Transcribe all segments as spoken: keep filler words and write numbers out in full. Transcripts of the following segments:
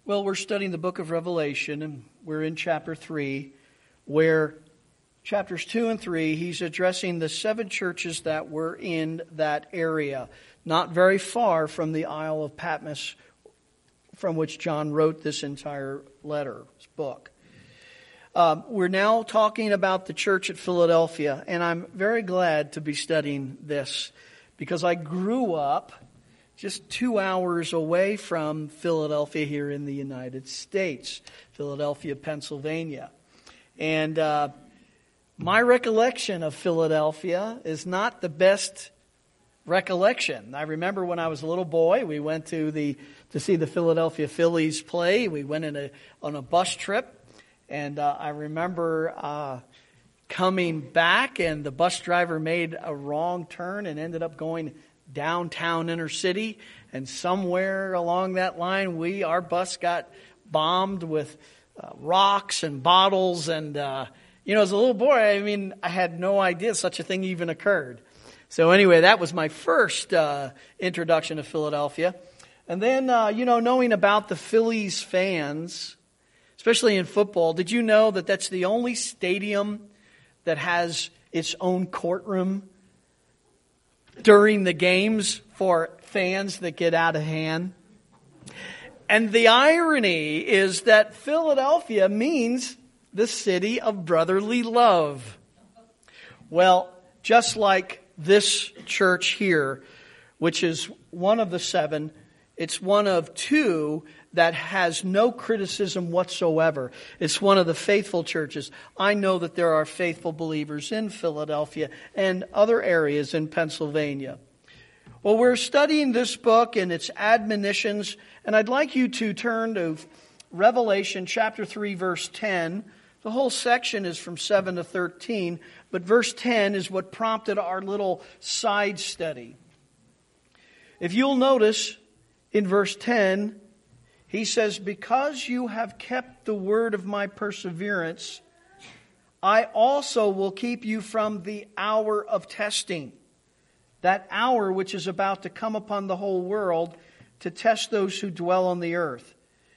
Well, we're studying the book of Revelation, and we're in chapter three, where chapters two and three, he's addressing the seven churches that were in that area, not very far from the Isle of Patmos, from which John wrote this entire letter, this book. Um, we're now talking about the church at Philadelphia, and I'm very glad to be studying this because I grew up just two hours away from Philadelphia here in the United States, Philadelphia, Pennsylvania. And uh, my recollection of Philadelphia is not the best recollection. I remember when I was a little boy, we went to the to see the Philadelphia Phillies play. We went in a, on a bus trip, and uh, I remember uh, coming back, and the bus driver made a wrong turn and ended up going downtown inner city, and somewhere along that line, we our bus got bombed with uh, rocks and bottles, and uh, you know, as a little boy, I mean, I had no idea such a thing even occurred. So anyway, that was my first uh, introduction to Philadelphia, and then uh, you know, knowing about the Phillies fans, especially in football, did you know that that's the only stadium that has its own courtroom during the games for fans that get out of hand? And the irony is that Philadelphia means the city of brotherly love. Well, just like this church here, which is one of the seven, it's one of two that has no criticism whatsoever. It's one of the faithful churches. I know that there are faithful believers in Philadelphia and other areas in Pennsylvania. Well, we're studying this book and its admonitions, and I'd like you to turn to Revelation chapter three, verse ten. The whole section is from seven to thirteen, but verse ten is what prompted our little side study. If you'll notice, in verse ten, he says, "Because you have kept the word of my perseverance, I also will keep you from the hour of testing." That hour which is about to come upon the whole world to test those who dwell on the earth.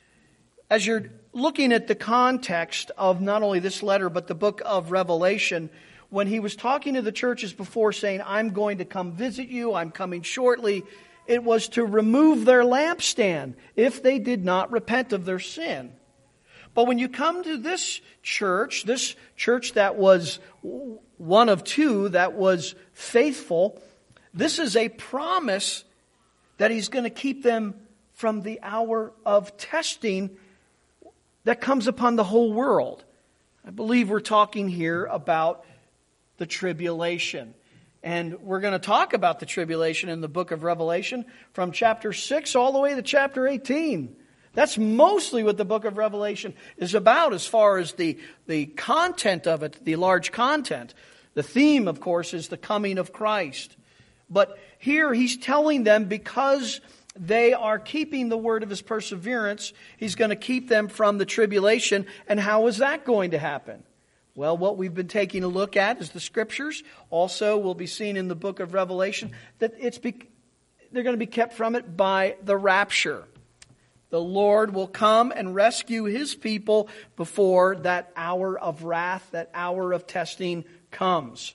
As you're looking at the context of not only this letter, but the book of Revelation, when he was talking to the churches before saying, "I'm going to come visit you, I'm coming shortly," it was to remove their lampstand if they did not repent of their sin. But when you come to this church, this church that was one of two that was faithful, this is a promise that he's going to keep them from the hour of testing that comes upon the whole world. I believe we're talking here about the tribulation. And we're going to talk about the tribulation in the book of Revelation from chapter six all the way to chapter eighteen. That's mostly what the book of Revelation is about as far as the, the content of it, the large content. The theme, of course, is the coming of Christ. But here he's telling them because they are keeping the word of his perseverance, he's going to keep them from the tribulation. And how is that going to happen? Well, what we've been taking a look at is the Scriptures. Also, we'll be seeing in the book of Revelation that it's be, they're going to be kept from it by the rapture. The Lord will come and rescue his people before that hour of wrath, that hour of testing comes.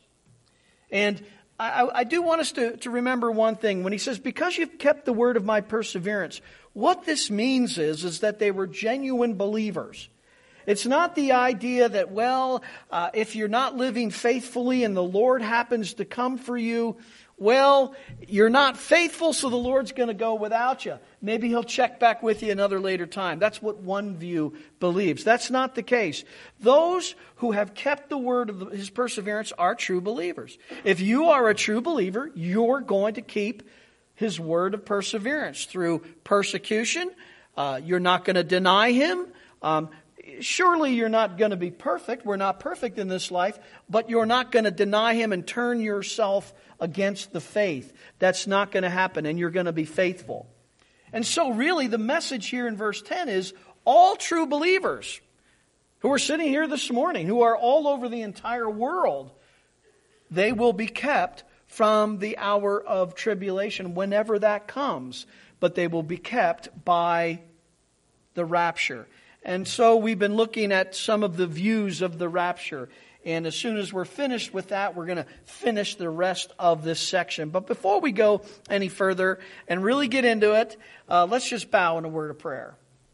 And I, I do want us to, to remember one thing. When he says, "Because you've kept the word of my perseverance," what this means is, is that they were genuine believers. It's not the idea that, well, uh, if you're not living faithfully and the Lord happens to come for you, well, you're not faithful, so the Lord's going to go without you. Maybe he'll check back with you another later time. That's what one view believes. That's not the case. Those who have kept the word of his perseverance are true believers. If you are a true believer, you're going to keep his word of perseverance through persecution. Uh, you're not going to deny him. Um, Surely you're not going to be perfect. We're not perfect in this life, but you're not going to deny him and turn yourself against the faith. That's not going to happen, and you're going to be faithful. And so really the message here in verse ten is all true believers who are sitting here this morning, who are all over the entire world, they will be kept from the hour of tribulation whenever that comes, but they will be kept by the rapture. And so we've been looking at some of the views of the rapture. And as soon as we're finished with that, we're going to finish the rest of this section. But before we go any further and really get into it, uh, let's just bow in a word of prayer.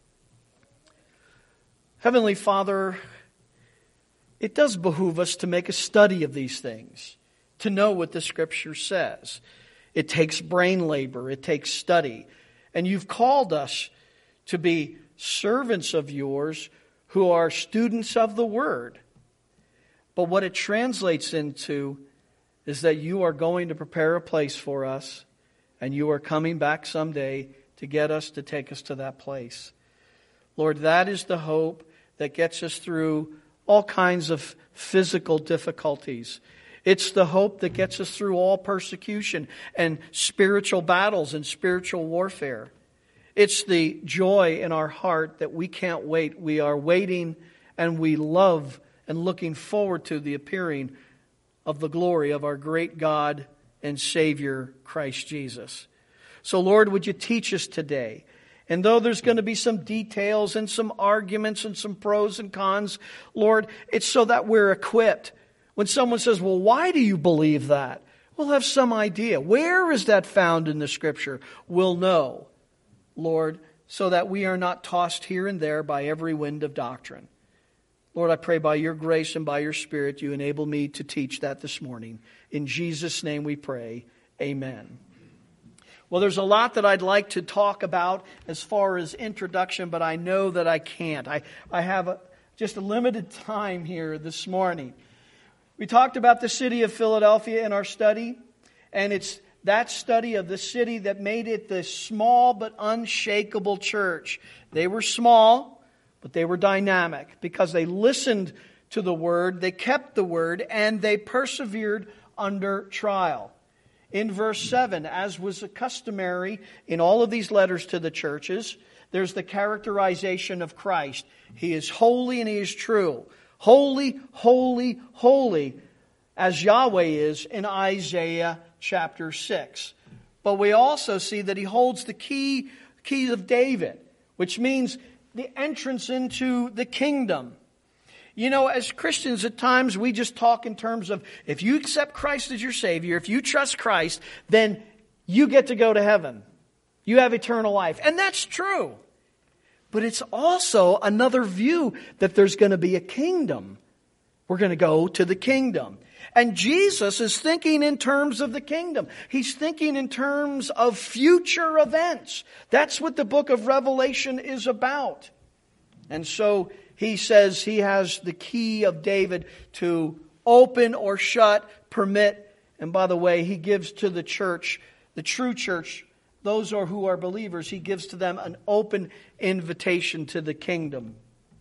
Heavenly Father, it does behoove us to make a study of these things, to know what the Scripture says. It takes brain labor. It takes study. And you've called us to be servants of yours who are students of the Word. But what it translates into is that you are going to prepare a place for us, and you are coming back someday to get us, to take us to that place. Lord, that is the hope that gets us through all kinds of physical difficulties. It's the hope that gets us through all persecution and spiritual battles and spiritual warfare. It's the joy in our heart that we can't wait. We are waiting and we love and looking forward to the appearing of the glory of our great God and Savior, Christ Jesus. So Lord, would you teach us today? And though there's going to be some details and some arguments and some pros and cons, Lord, it's so that we're equipped. When someone says, well, why do you believe that? We'll have some idea. Where is that found in the Scripture? We'll know, Lord, so that we are not tossed here and there by every wind of doctrine. Lord, I pray by your grace and by your Spirit, you enable me to teach that this morning. In Jesus' name we pray. Amen. Well, there's a lot that I'd like to talk about as far as introduction, but I know that I can't. I, I have a, just a limited time here this morning. We talked about the city of Philadelphia in our study, and it's that study of the city that made it the small but unshakable church. They were small, but they were dynamic because they listened to the Word, they kept the Word, and they persevered under trial. In verse seven, as was customary in all of these letters to the churches, there's the characterization of Christ. He is holy and He is true. Holy, holy, holy, as Yahweh is in Isaiah chapter six. But we also see that He holds the key, key of David, which means the entrance into the kingdom. You know, as Christians, at times we just talk in terms of if you accept Christ as your Savior, if you trust Christ, then you get to go to heaven. You have eternal life. And that's true. But it's also another view that there's going to be a kingdom. We're going to go to the kingdom. And Jesus is thinking in terms of the kingdom. He's thinking in terms of future events. That's what the book of Revelation is about. And so he says he has the key of David to open or shut, permit. And by the way, he gives to the church, the true church, those are who are believers, he gives to them an open invitation to the kingdom.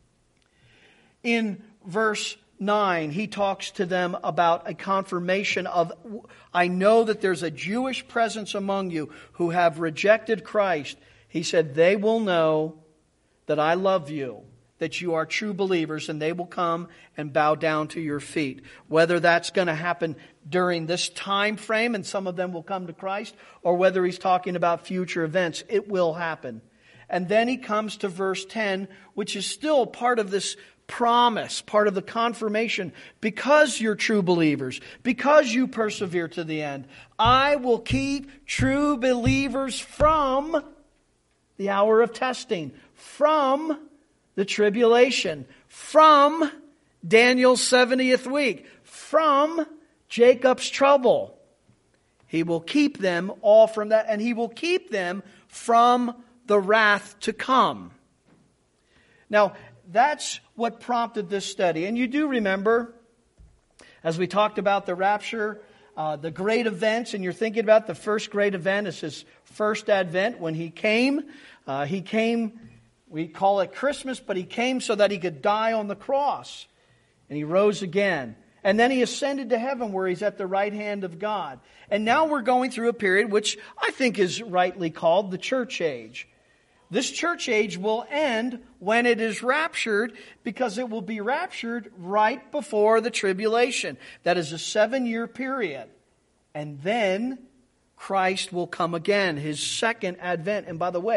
In verse nine, he talks to them about a confirmation of, I know that there's a Jewish presence among you who have rejected Christ. He said, they will know that I love you, that you are true believers, and they will come and bow down to your feet. Whether that's going to happen during this time frame and some of them will come to Christ, or whether he's talking about future events, it will happen. And then he comes to verse ten, which is still part of this promise, part of the confirmation. Because you're true believers, because you persevere to the end, I will keep true believers from the hour of testing, from the tribulation, from Daniel's seventieth week, from Jacob's trouble. He will keep them all from that, and He will keep them from the wrath to come. Now, that's what prompted this study. And you do remember, as we talked about the rapture, uh, the great events, and you're thinking about the first great event is His first advent when He came. Uh, he came, we call it Christmas, but He came so that He could die on the cross. And He rose again. And then He ascended to heaven where He's at the right hand of God. And now we're going through a period which I think is rightly called the church age. This church age will end when it is raptured, because it will be raptured right before the tribulation. That is a seven-year period. And then Christ will come again, His second advent. And by the way,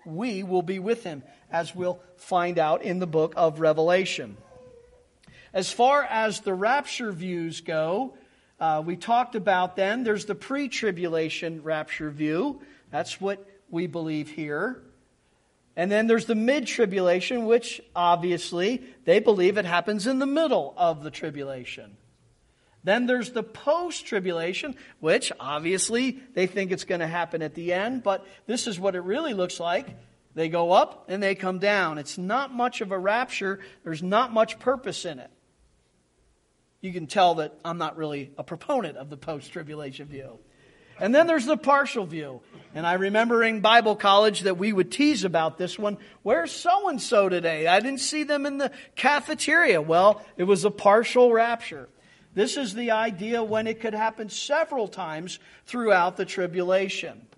we will be with him, as we'll find out in the book of Revelation. As far as the rapture views go, uh, we talked about them. There's the pre-tribulation rapture view. That's what we believe here. And then there's the mid-tribulation, which obviously they believe it happens in the middle of the tribulation. Then there's the post-tribulation, which obviously they think it's going to happen at the end, but this is what it really looks like. They go up and they come down. It's not much of a rapture. There's not much purpose in it. You can tell that I'm not really a proponent of the post-tribulation view. And then there's the partial view. And I remember in Bible college that we would tease about this one. Where's so-and-so today? I didn't see them in the cafeteria. Well, it was a partial rapture. This is the idea when it could happen several times throughout the tribulation.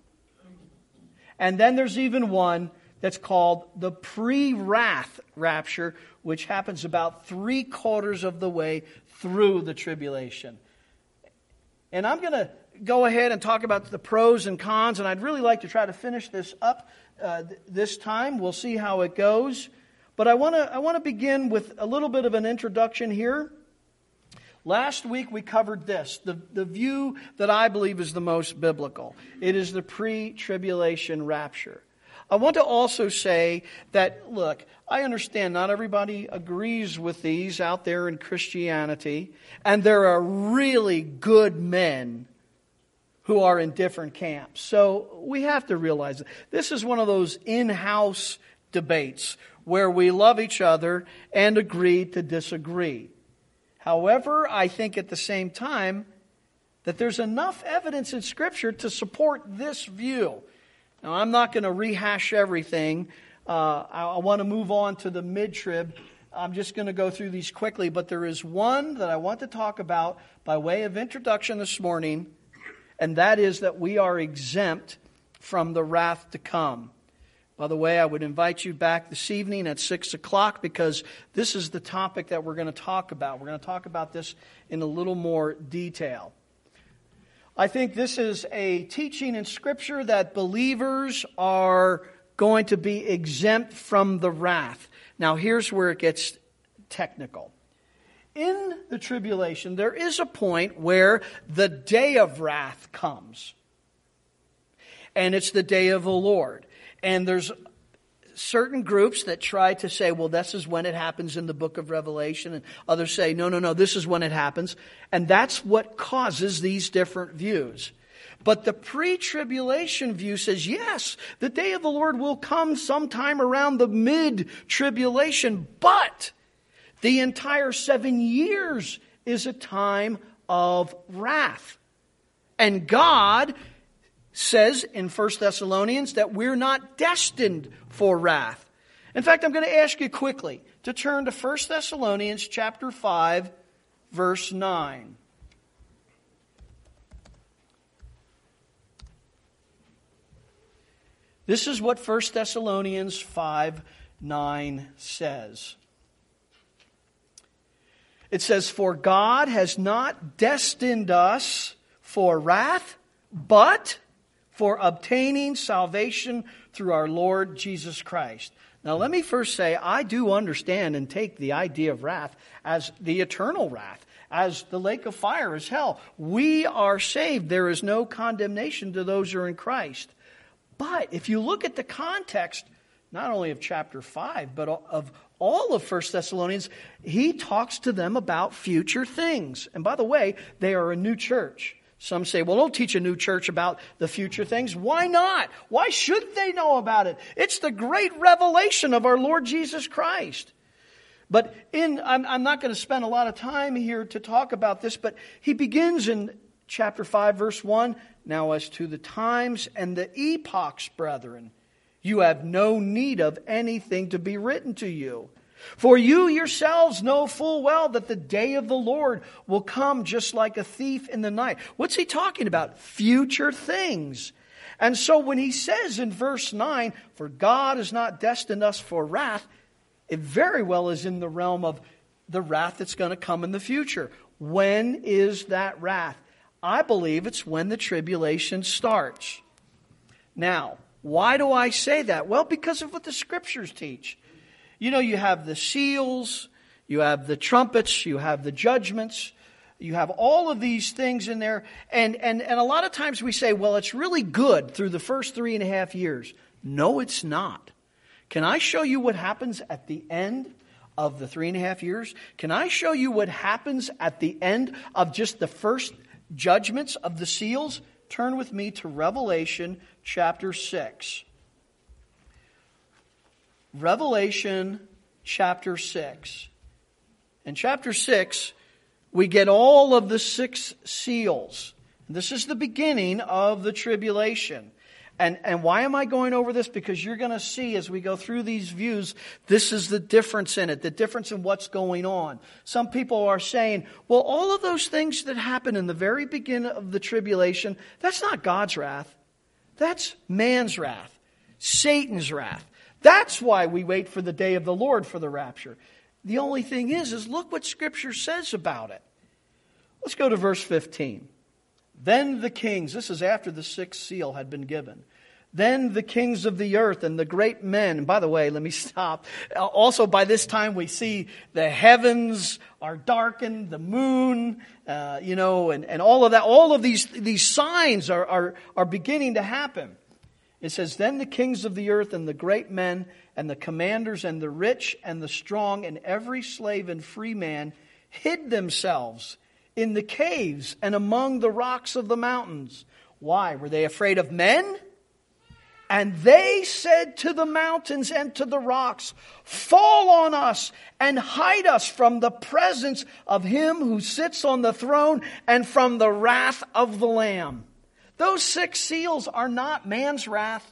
And then there's even one that's called the pre-wrath rapture, which happens about three quarters of the way through the tribulation. And I'm going to go ahead and talk about the pros and cons, and I'd really like to try to finish this up uh, th- this time. We'll see how it goes. But I want to I want to begin with a little bit of an introduction here. Last week we covered this, the, the view that I believe is the most biblical. It is the pre-tribulation rapture. I want to also say that, look, I understand not everybody agrees with these out there in Christianity, and there are really good men who are in different camps. So we have to realize that this is one of those in-house debates where we love each other and agree to disagree. However, I think at the same time that there's enough evidence in Scripture to support this view. Now, I'm not going to rehash everything. Uh, I, I want to move on to the mid-trib. I'm just going to go through these quickly, but there is one that I want to talk about by way of introduction this morning, and that is that we are exempt from the wrath to come. By the way, I would invite you back this evening at six o'clock because this is the topic that we're going to talk about. We're going to talk about this in a little more detail. I think this is a teaching in Scripture that believers are going to be exempt from the wrath. Now, here's where it gets technical. In the tribulation, there is a point where the day of wrath comes. And it's the day of the Lord. And there's certain groups that try to say, well, this is when it happens in the book of Revelation. And others say, no, no, no, this is when it happens. And that's what causes these different views. But the pre-tribulation view says, yes, the day of the Lord will come sometime around the mid-tribulation. But the entire seven years is a time of wrath. And God says in First Thessalonians that we're not destined for wrath. In fact, I'm going to ask you quickly to turn to First Thessalonians chapter five, verse nine. This is what First Thessalonians five nine says. It says, "For God has not destined us for wrath, but for obtaining salvation through our Lord Jesus Christ." Now let me first say, I do understand and take the idea of wrath as the eternal wrath, as the lake of fire, as hell. We are saved. There is no condemnation to those who are in Christ. But if you look at the context, not only of chapter five, but of all of First Thessalonians, he talks to them about future things. And by the way, they are a new church. Some say, well, don't teach a new church about the future things. Why not? Why should they know about it? It's the great revelation of our Lord Jesus Christ. But in, I'm, I'm not going to spend a lot of time here to talk about this, but he begins in chapter five, verse one. "Now as to the times and the epochs, brethren, you have no need of anything to be written to you. For you yourselves know full well that the day of the Lord will come just like a thief in the night." What's he talking about? Future things. And so when he says in verse nine, "For God has not destined us for wrath," it very well is in the realm of the wrath that's going to come in the future. When is that wrath? I believe it's when the tribulation starts. Now, Why do I say that? Well, because of what the Scriptures teach. You know, you have the seals, you have the trumpets, you have the judgments, you have all of these things in there. And, and, and a lot of times we say, well, it's really good through the first three and a half years. No, it's not. Can I show you what happens at the end of the three and a half years? Can I show you what happens at the end of just the first judgments of the seals? Turn with me to Revelation chapter six. Revelation chapter six. In chapter six, we get all of the six seals. This is the beginning of the tribulation. And, and why am I going over this? Because you're going to see as we go through these views, this is the difference in it, the difference in what's going on. Some people are saying, well, all of those things that happen in the very beginning of the tribulation, that's not God's wrath. That's man's wrath, Satan's wrath. That's why we wait for the day of the Lord for the rapture. The only thing is, is look what Scripture says about it. Let's go to verse fifteen. Then the kings, this is after the sixth seal had been given. Then the kings of the earth and the great men, and by the way, let me stop. Also by this time we see the heavens are darkened, the moon, uh, you know, and, and all of that. All of these, these signs are, are, are beginning to happen. It says, then the kings of the earth and the great men and the commanders and the rich and the strong and every slave and free man hid themselves in the caves and among the rocks of the mountains. Why? Were they afraid of men? And they said to the mountains and to the rocks, fall on us and hide us from the presence of him who sits on the throne and from the wrath of the Lamb. Those six seals are not man's wrath.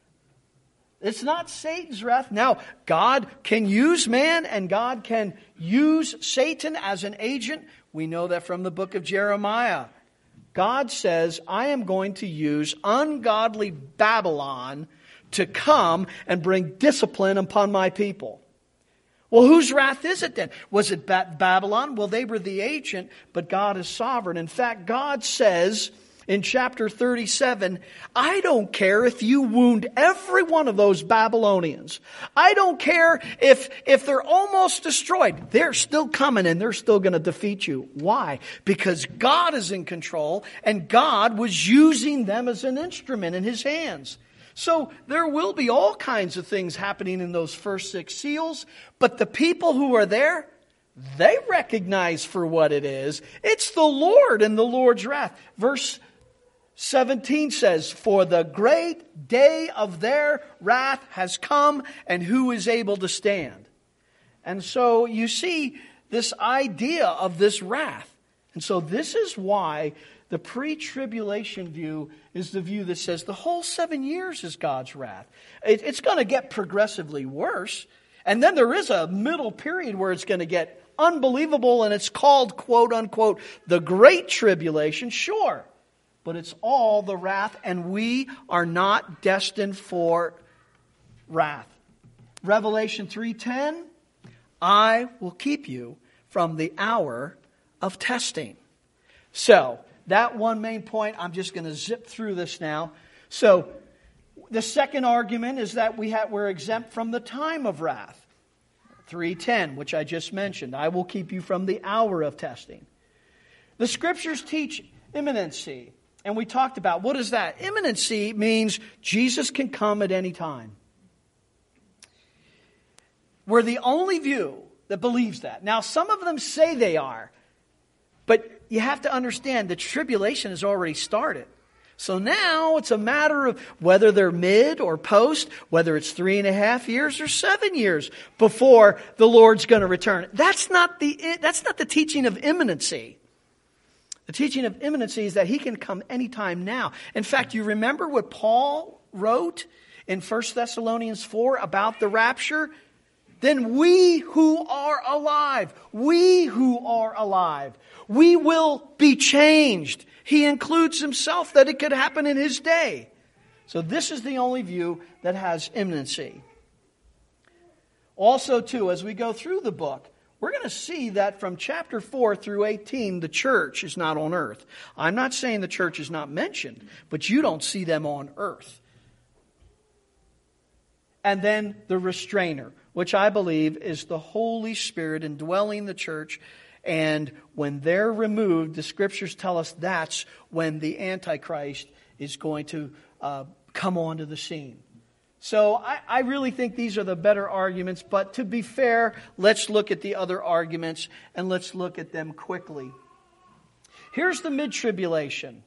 It's not Satan's wrath. Now, God can use man and God can use Satan as an agent. We know that from the book of Jeremiah. God says, I am going to use ungodly Babylon to come and bring discipline upon my people. Well, whose wrath is it then? Was it ba- Babylon? Well, they were the agent, but God is sovereign. In fact, God says in chapter thirty-seven, I don't care if you wound every one of those Babylonians. I don't care if, if they're almost destroyed. They're still coming and they're still going to defeat you. Why? Because God is in control and God was using them as an instrument in His hands. So there will be all kinds of things happening in those first six seals, but the people who are there, they recognize for what it is. It's the Lord and the Lord's wrath. Verse seventeen says, for the great day of their wrath has come, and who is able to stand? And so you see this idea of this wrath. And so this is why the pre-tribulation view is the view that says the whole seven years is God's wrath. It, it's going to get progressively worse. And then there is a middle period where it's going to get unbelievable, and it's called, quote unquote, the Great Tribulation. Sure. But it's all the wrath, and we are not destined for wrath. Revelation three ten, I will keep you from the hour of testing. So, that one main point, I'm just going to zip through this now. So, the second argument is that we have, we're exempt from the time of wrath. three ten, which I just mentioned, I will keep you from the hour of testing. The Scriptures teach imminency. And we talked about, what is that? Imminency means Jesus can come at any time. We're the only view that believes that. Now, some of them say they are. But you have to understand, the tribulation has already started. So now it's a matter of whether they're mid or post, whether it's three and a half years or seven years before the Lord's going to return. That's not the, that's not the teaching of imminency. The teaching of imminency is that He can come anytime now. In fact, you remember what Paul wrote in First Thessalonians four about the rapture? Then we who are alive, we who are alive, we will be changed. He includes himself that it could happen in His day. So this is the only view that has imminency. Also, too, as we go through the book, we're going to see that from chapter four through eighteen, the church is not on earth. I'm not saying the church is not mentioned, but you don't see them on earth. and then the restrainer, which I believe is the Holy Spirit indwelling the church. And when they're removed, the Scriptures tell us that's when the Antichrist is going to uh, come onto the scene. So I, I really think these are the better arguments. But to be fair, let's look at the other arguments, and let's look at them quickly. Here's the mid-tribulation.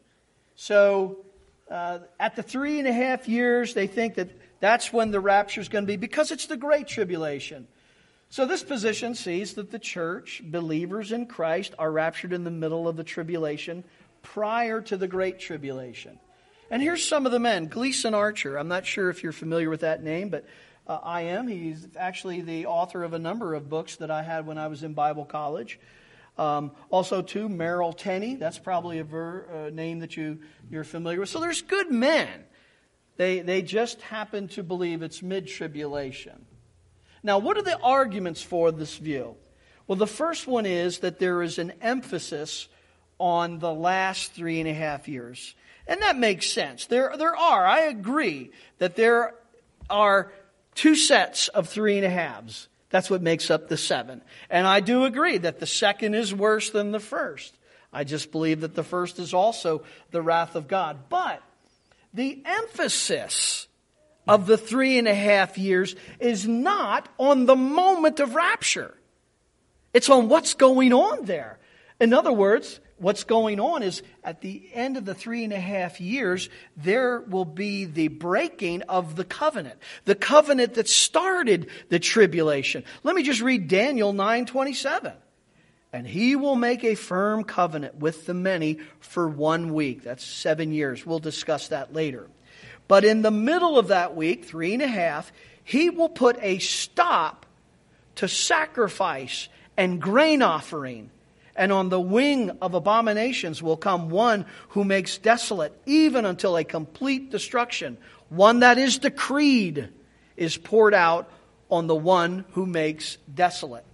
So uh, at the three and a half years, they think that that's when the rapture is going to be, because it's the Great Tribulation. So this position sees that the church, believers in Christ, are raptured in the middle of the tribulation prior to the Great Tribulation. And here's some of the men. Gleason Archer. I'm not sure if you're familiar with that name, but uh, I am. He's actually the author of a number of books that I had when I was in Bible college. Um, also, too, Merrill Tenney. That's probably a ver, uh, name that you, you're familiar with. So there's good men. They, they just happen to believe it's mid-tribulation. Now, what are the arguments for this view? Well, the first one is that there is an emphasis on the last three and a half years. And that makes sense. There, there are, I agree, that there are two sets of three and a halves. That's what makes up the seven. And I do agree that the second is worse than the first. I just believe that the first is also the wrath of God. But the emphasis of the three and a half years is not on the moment of rapture. It's on what's going on there. In other words, what's going on is at the end of the three and a half years, there will be the breaking of the covenant. The covenant that started the tribulation. Let me just read Daniel nine twenty-seven. And he will make a firm covenant with the many for one week. That's seven years. We'll discuss that later. But in the middle of that week, three and a half, he will put a stop to sacrifice and grain offering. And on the wing of abominations will come one who makes desolate, even until a complete destruction. One that is decreed is poured out on the one who makes desolate.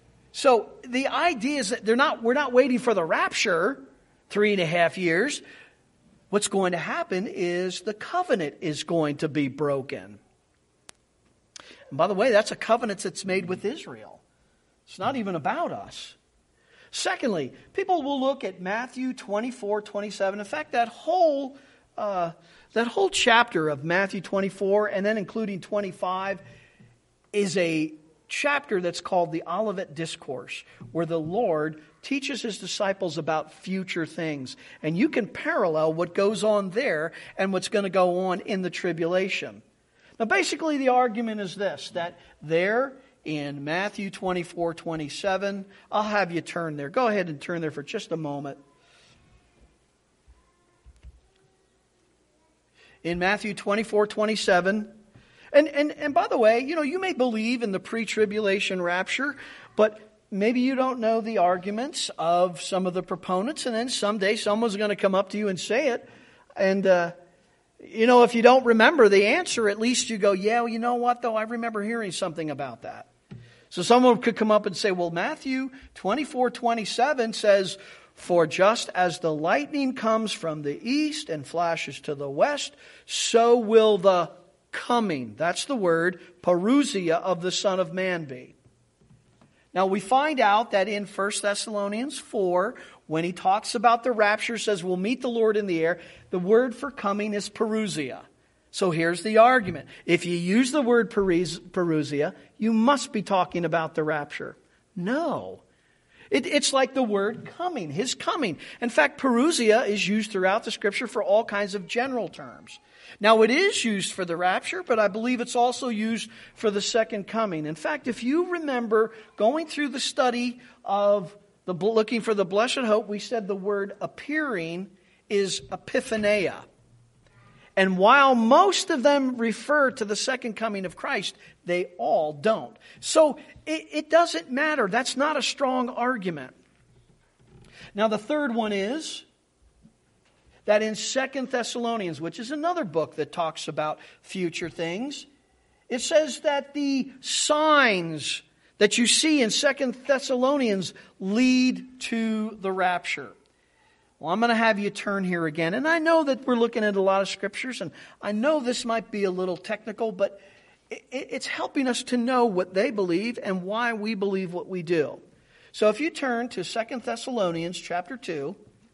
So the idea is that they're not, we're not waiting for the rapture, three and a half years. What's going to happen is the covenant is going to be broken. And by the way, that's a covenant that's made with Israel. It's not even about us. Secondly, people will look at Matthew twenty-four, twenty-seven. In fact, that whole uh, that whole chapter of Matthew twenty-four, and then including twenty-five, is a chapter that's called the Olivet Discourse, where the Lord teaches His disciples about future things. And you can parallel what goes on there and what's going to go on in the tribulation. Now, basically, the argument is this, that there in Matthew twenty-four, twenty-seven, I'll have you turn there. Go ahead and turn there for just a moment. In Matthew twenty-four, twenty-seven, and, and, and by the way, you know, you may believe in the pre-tribulation rapture, but maybe you don't know the arguments of some of the proponents, and then someday someone's going to come up to you and say it. And, uh, you know, if you don't remember the answer, at least you go, yeah, well, you know what, though? I remember hearing something about that. So someone could come up and say, well, Matthew twenty-four, twenty-seven says, for just as the lightning comes from the east and flashes to the west, so will the coming, that's the word, parousia of the Son of Man be. Now we find out that in First Thessalonians four, when he talks about the rapture, says we'll meet the Lord in the air, the word for coming is parousia. So here's the argument. If you use the word parousia, you must be talking about the rapture. No. It, it's like the word coming, His coming. In fact, parousia is used throughout the Scripture for all kinds of general terms. Now, it is used for the rapture, but I believe it's also used for the second coming. In fact, if you remember going through the study of the looking for the blessed hope, we said the word appearing is epiphaneia. And while most of them refer to the second coming of Christ, they all don't. So it, it doesn't matter. That's not a strong argument. Now, the third one is that in Second Thessalonians, which is another book that talks about future things, it says that the signs that you see in Second Thessalonians lead to the rapture. Well, I'm going to have you turn here again. And I know that we're looking at a lot of scriptures, and I know this might be a little technical, but it's helping us to know what they believe and why we believe what we do. So if you turn to Second Thessalonians chapter two,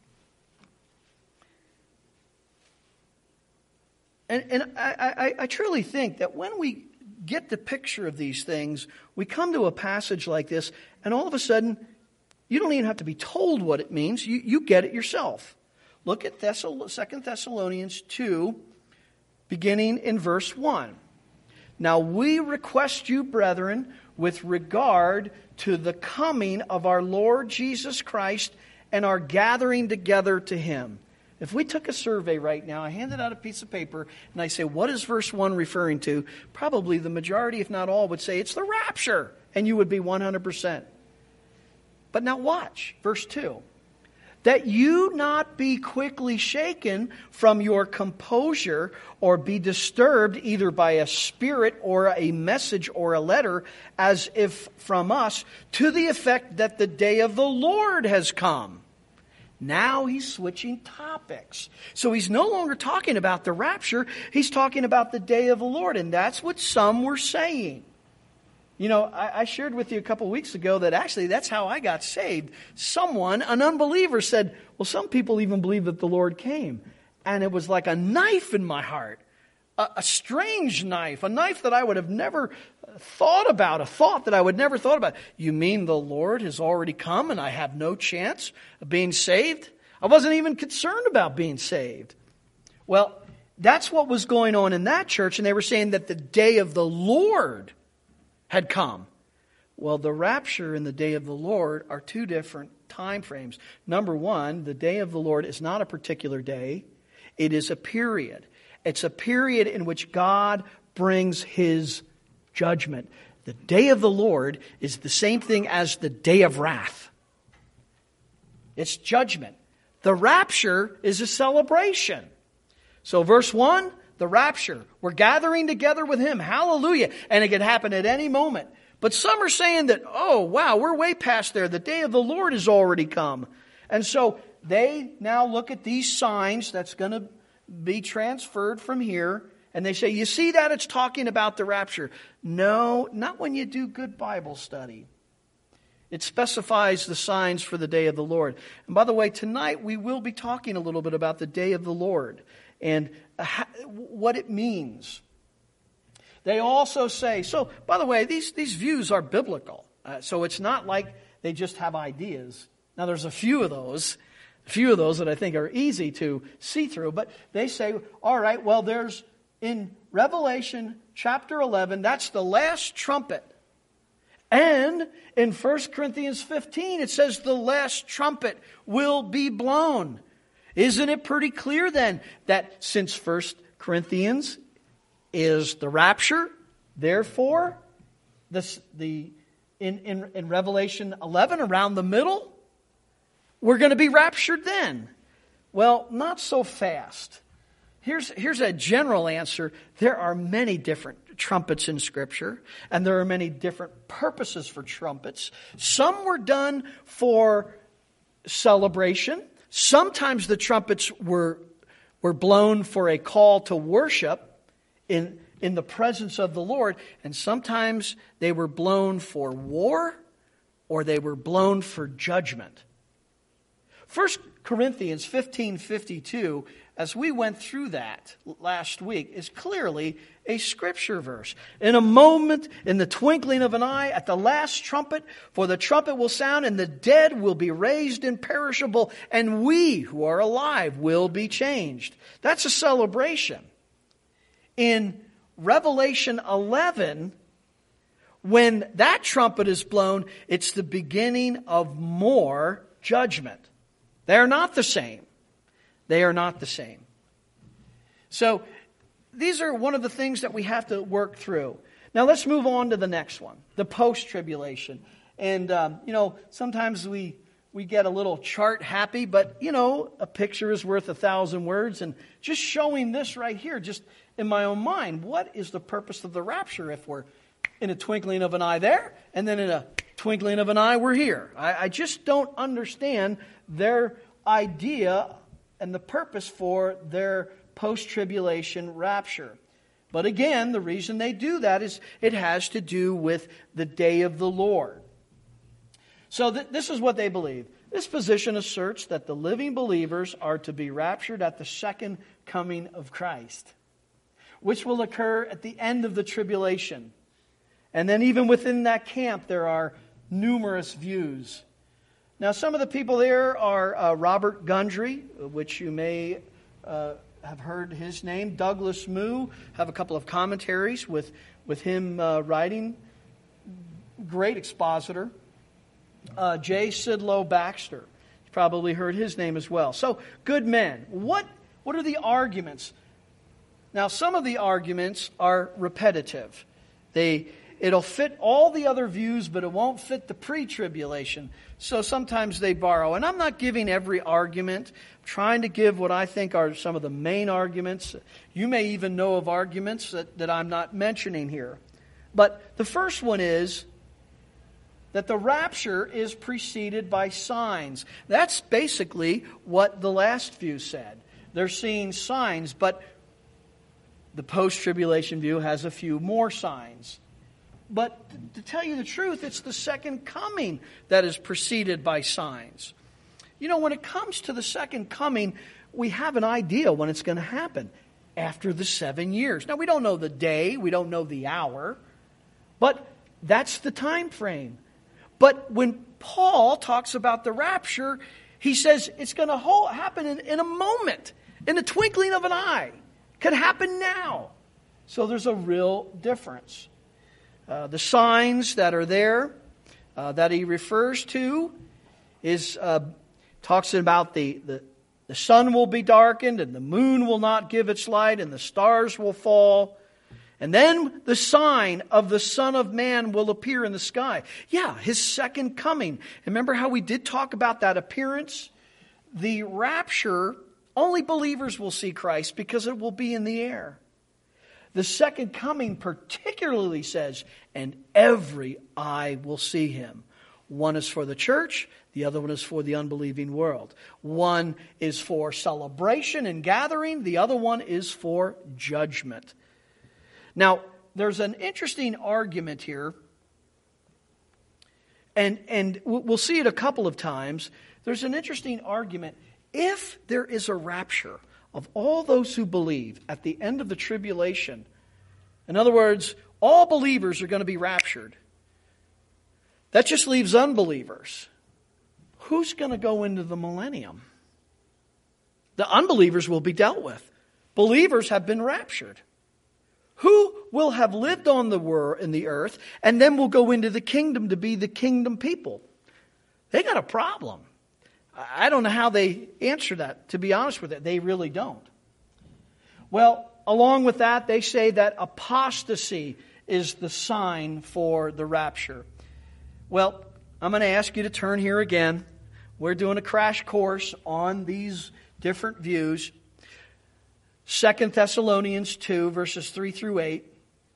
and, and I, I, I truly think that when we get the picture of these things, we come to a passage like this, and all of a sudden, you don't even have to be told what it means. You, you get it yourself. Look at Thessal- Second Thessalonians two, beginning in verse one. Now we request you, brethren, with regard to the coming of our Lord Jesus Christ and our gathering together to Him. If we took a survey right now, I handed out a piece of paper, and I say, what is verse one referring to? Probably the majority, if not all, would say it's the rapture, and you would be one hundred percent. But now watch, verse two. That you not be quickly shaken from your composure or be disturbed either by a spirit or a message or a letter as if from us, to the effect that the day of the Lord has come. Now he's switching topics. So he's no longer talking about the rapture. He's talking about the day of the Lord. And that's what some were saying. You know, I, I shared with you a couple weeks ago that actually that's how I got saved. Someone, an unbeliever, said, well, some people even believe that the Lord came. And it was like a knife in my heart. A, a strange knife. A knife that I would have never thought about. A thought that I would never thought about. You mean the Lord has already come and I have no chance of being saved? I wasn't even concerned about being saved. Well, that's what was going on in that church. And they were saying that the day of the Lord had come. Well, the rapture and the day of the Lord are two different time frames. Number one, the day of the Lord is not a particular day. It is a period. It's a period in which God brings His judgment. The day of the Lord is the same thing as the day of wrath. It's judgment. The rapture is a celebration. So verse one, the rapture. We're gathering together with Him. Hallelujah. And it can happen at any moment. But some are saying that, oh, wow, we're way past there. The day of the Lord has already come. And so they now look at these signs that's going to be transferred from here. And they say, you see that? It's talking about the rapture. No, not when you do good Bible study. It specifies the signs for the day of the Lord. And by the way, tonight we will be talking a little bit about the day of the Lord and what it means. They also say, so by the way, these, these views are biblical. Uh, so it's not like they just have ideas. Now there's a few of those, a few of those that I think are easy to see through. But they say, all right, well, there's in Revelation chapter eleven, that's the last trumpet. And in First Corinthians fifteen, it says the last trumpet will be blown. Isn't it pretty clear then that since First Corinthians is the rapture, therefore, this, the in, in, in Revelation eleven, around the middle, we're going to be raptured then? Well, not so fast. Here's, here's a general answer. There are many different trumpets in Scripture, and there are many different purposes for trumpets. Some were done for celebration. Sometimes the trumpets were, were blown for a call to worship in, in the presence of the Lord. And sometimes they were blown for war, or they were blown for judgment. First Corinthians fifteen fifty-two, as we went through that last week, is clearly a Scripture verse. In a moment, in the twinkling of an eye, at the last trumpet, for the trumpet will sound, and the dead will be raised imperishable, and we who are alive will be changed. That's a celebration. In Revelation eleven, when that trumpet is blown, it's the beginning of more judgment. They are not the same. They are not the same. So these are one of the things that we have to work through. Now let's move on to the next one, the post-tribulation. And, um, you know, sometimes we, we get a little chart happy, but, you know, a picture is worth a thousand words. And just showing this right here, just in my own mind, what is the purpose of the rapture if we're in a twinkling of an eye there, and then in a twinkling of an eye we're here? I, I just don't understand their idea and the purpose for their post-tribulation rapture. But again, the reason they do that is it has to do with the day of the Lord. So th- this is what they believe. This position asserts that the living believers are to be raptured at the second coming of Christ, which will occur at the end of the tribulation. And then even within that camp, there are numerous views. Now, some of the people there are uh, Robert Gundry, which you may uh, have heard his name. Douglas Moo, have a couple of commentaries with, with him uh, writing. Great expositor. Uh, J. Sidlow Baxter. You probably heard his name as well. So, good men. What, what are the arguments? Now, some of the arguments are repetitive. They... It'll fit all the other views, but it won't fit the pre-tribulation. So sometimes they borrow. And I'm not giving every argument. I'm trying to give what I think are some of the main arguments. You may even know of arguments that, that I'm not mentioning here. But the first one is that the rapture is preceded by signs. That's basically what the last view said. They're seeing signs, but the post-tribulation view has a few more signs. But to tell you the truth, it's the second coming that is preceded by signs. You know, when it comes to the second coming, we have an idea when it's going to happen. After the seven years. Now, we don't know the day, we don't know the hour, but that's the time frame. But when Paul talks about the rapture, he says it's going to happen in, in a moment, in the twinkling of an eye. It could happen now. So there's a real difference. Uh, the signs that are there uh, that he refers to is uh, talks about the, the the sun will be darkened and the moon will not give its light and the stars will fall. And then the sign of the Son of Man will appear in the sky. Yeah, his second coming. Remember how we did talk about that appearance? The rapture, only believers will see Christ because it will be in the air. The second coming particularly says, and every eye will see him. One is for the church, the other one is for the unbelieving world. One is for celebration and gathering, the other one is for judgment. Now, there's an interesting argument here, and, and we'll see it a couple of times. There's an interesting argument. If there is a rapture of all those who believe at the end of the tribulation, in other words, all believers are going to be raptured. That just leaves unbelievers. Who's going to go into the millennium? The unbelievers will be dealt with. Believers have been raptured. Who will have lived on the world in the earth and then will go into the kingdom to be the kingdom people? They got a problem. I don't know how they answer that, to be honest with you. They really don't. Well, along with that, they say that apostasy is the sign for the rapture. Well, I'm going to ask you to turn here again. We're doing a crash course on these different views. Second Thessalonians two, verses three through eight.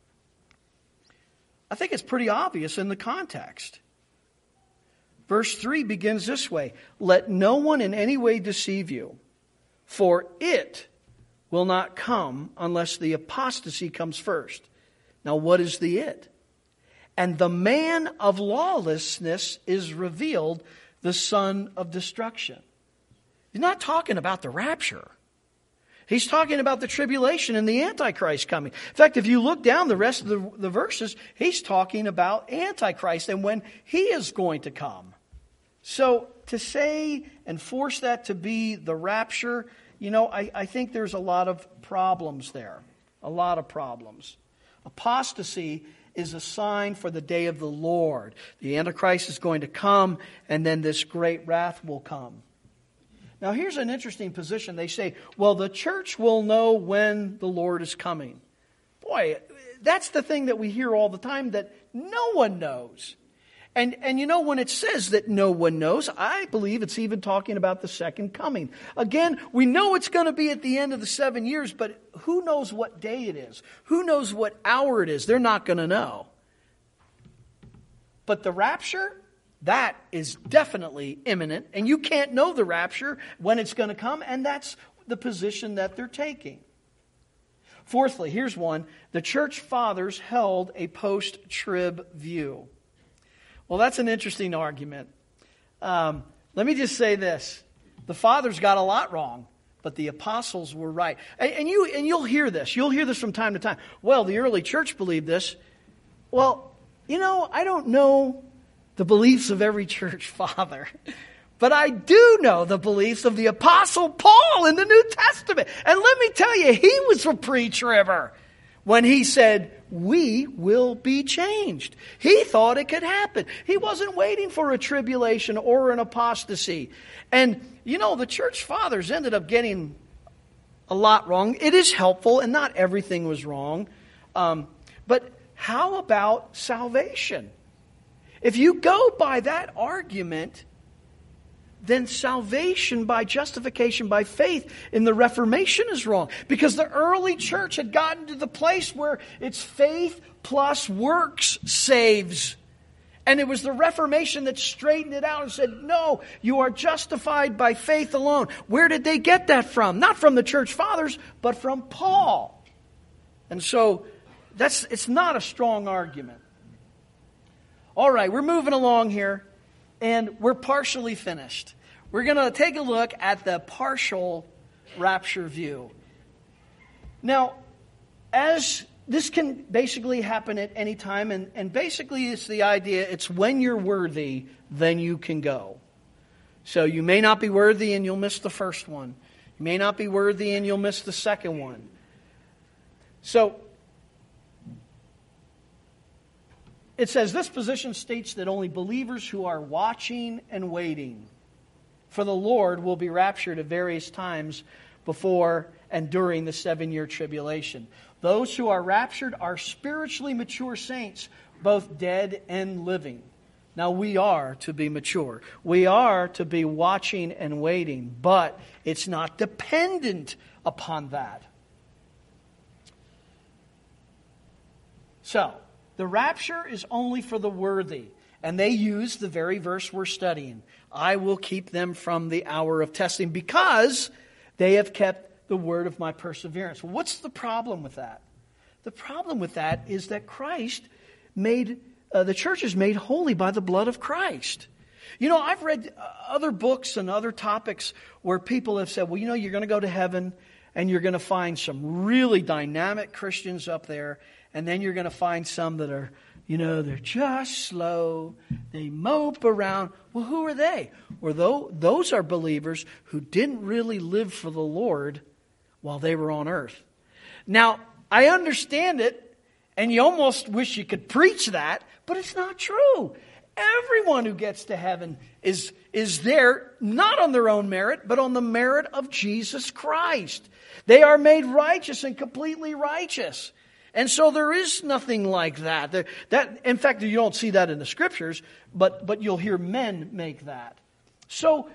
I think it's pretty obvious in the context. Verse three begins this way. Let no one in any way deceive you, for it will not come unless the apostasy comes first. Now, what is the it? And the man of lawlessness is revealed, the son of destruction. He's not talking about the rapture. He's talking about the tribulation and the Antichrist coming. In fact, if you look down the rest of the, the verses, he's talking about Antichrist and when he is going to come. So to say and force that to be the rapture, you know, I, I think there's a lot of problems there. A lot of problems. Apostasy is a sign for the day of the Lord. The Antichrist is going to come, and then this great wrath will come. Now, here's an interesting position. They say, well, the church will know when the Lord is coming. Boy, that's the thing that we hear all the time, that no one knows. And, and you know, when it says that no one knows, I believe it's even talking about the second coming. Again, we know it's going to be at the end of the seven years, but who knows what day it is? Who knows what hour it is? They're not going to know. But the rapture, that is definitely imminent, and you can't know the rapture when it's going to come, and that's the position that they're taking. Fourthly, here's one. The church fathers held a post-trib view. Well, that's an interesting argument. Um, let me just say this. The fathers got a lot wrong, but the apostles were right. And, and, you, and you'll hear this. You'll hear this from time to time. Well, the early church believed this. Well, you know, I don't know the beliefs of every church father. But I do know the beliefs of the Apostle Paul in the New Testament. And let me tell you, he was a pre-tribber when he said, we will be changed. He thought it could happen. He wasn't waiting for a tribulation or an apostasy. And, you know, the church fathers ended up getting a lot wrong. It is helpful, and not everything was wrong. Um, but how about salvation? If you go by that argument, then salvation by justification by faith in the Reformation is wrong. Because the early church had gotten to the place where it's faith plus works saves. And it was the Reformation that straightened it out and said, no, you are justified by faith alone. Where did they get that from? Not from the church fathers, but from Paul. And so that's it's not a strong argument. All right, we're moving along here. And we're partially finished. We're going to take a look at the partial rapture view. Now, as this can basically happen at any time, and, and basically it's the idea, it's when you're worthy, then you can go. So you may not be worthy and you'll miss the first one. You may not be worthy and you'll miss the second one. So, it says, this position states that only believers who are watching and waiting for the Lord will be raptured at various times before and during the seven-year tribulation. Those who are raptured are spiritually mature saints, both dead and living. Now, we are to be mature. We are to be watching and waiting, but it's not dependent upon that. So, the rapture is only for the worthy. And they use the very verse we're studying. I will keep them from the hour of testing because they have kept the word of my perseverance. Well, what's the problem with that? The problem with that is that Christ made, uh, the church is made holy by the blood of Christ. You know, I've read other books and other topics where people have said, well, you know, you're going to go to heaven and you're going to find some really dynamic Christians up there. And then you're going to find some that are, you know, they're just slow. They mope around. Well, who are they? Well, though, those are believers who didn't really live for the Lord while they were on earth. Now, I understand it, and you almost wish you could preach that, but it's not true. Everyone who gets to heaven is, is there, not on their own merit, but on the merit of Jesus Christ. They are made righteous and completely righteous. And so there is nothing like that. There, that. In fact, you don't see that in the Scriptures, but, but you'll hear men make that. So,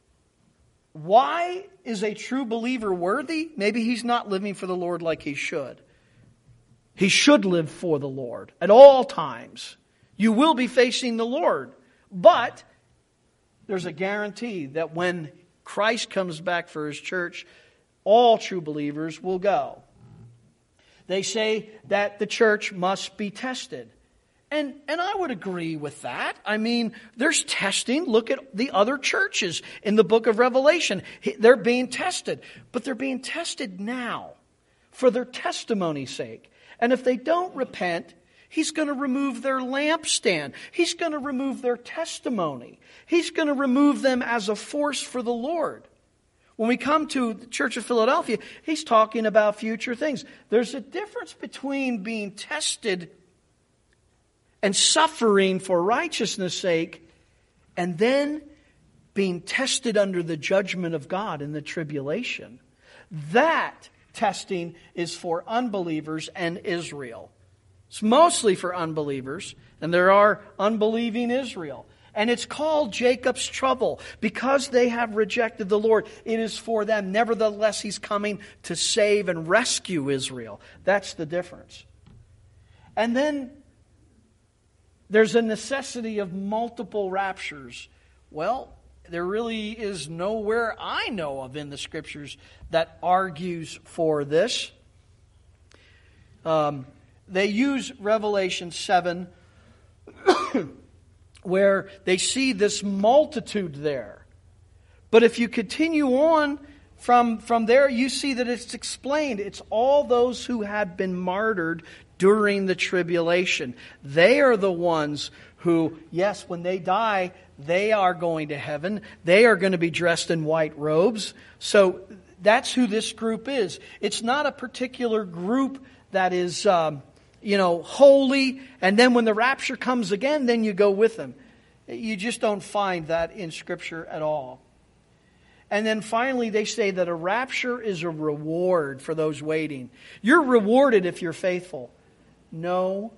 why is a true believer worthy? Maybe he's not living for the Lord like he should. He should live for the Lord at all times. You will be facing the Lord. But there's a guarantee that when Christ comes back for His church, all true believers will go. They say that the church must be tested. And, and I would agree with that. I mean, there's testing. Look at the other churches in the book of Revelation. They're being tested. But they're being tested now for their testimony's sake. And if they don't repent, He's going to remove their lampstand. He's going to remove their testimony. He's going to remove them as a force for the Lord. When we come to the Church of Philadelphia, he's talking about future things. There's a difference between being tested and suffering for righteousness' sake and then being tested under the judgment of God in the tribulation. That testing is for unbelievers and Israel. It's mostly for unbelievers, and there are unbelieving Israel. And it's called Jacob's trouble because they have rejected the Lord. It is for them. Nevertheless, He's coming to save and rescue Israel. That's the difference. And then there's a necessity of multiple raptures. Well, there really is nowhere I know of in the Scriptures that argues for this. Um, they use Revelation seven where they see this multitude there. But if you continue on from, from there, you see that it's explained. It's all those who had been martyred during the tribulation. They are the ones who, yes, when they die, they are going to heaven. They are going to be dressed in white robes. So that's who this group is. It's not a particular group that is, um, you know, holy, and then when the rapture comes again, then you go with them. You just don't find that in Scripture at all. And then finally, they say that a rapture is a reward for those waiting. You're rewarded if you're faithful. No,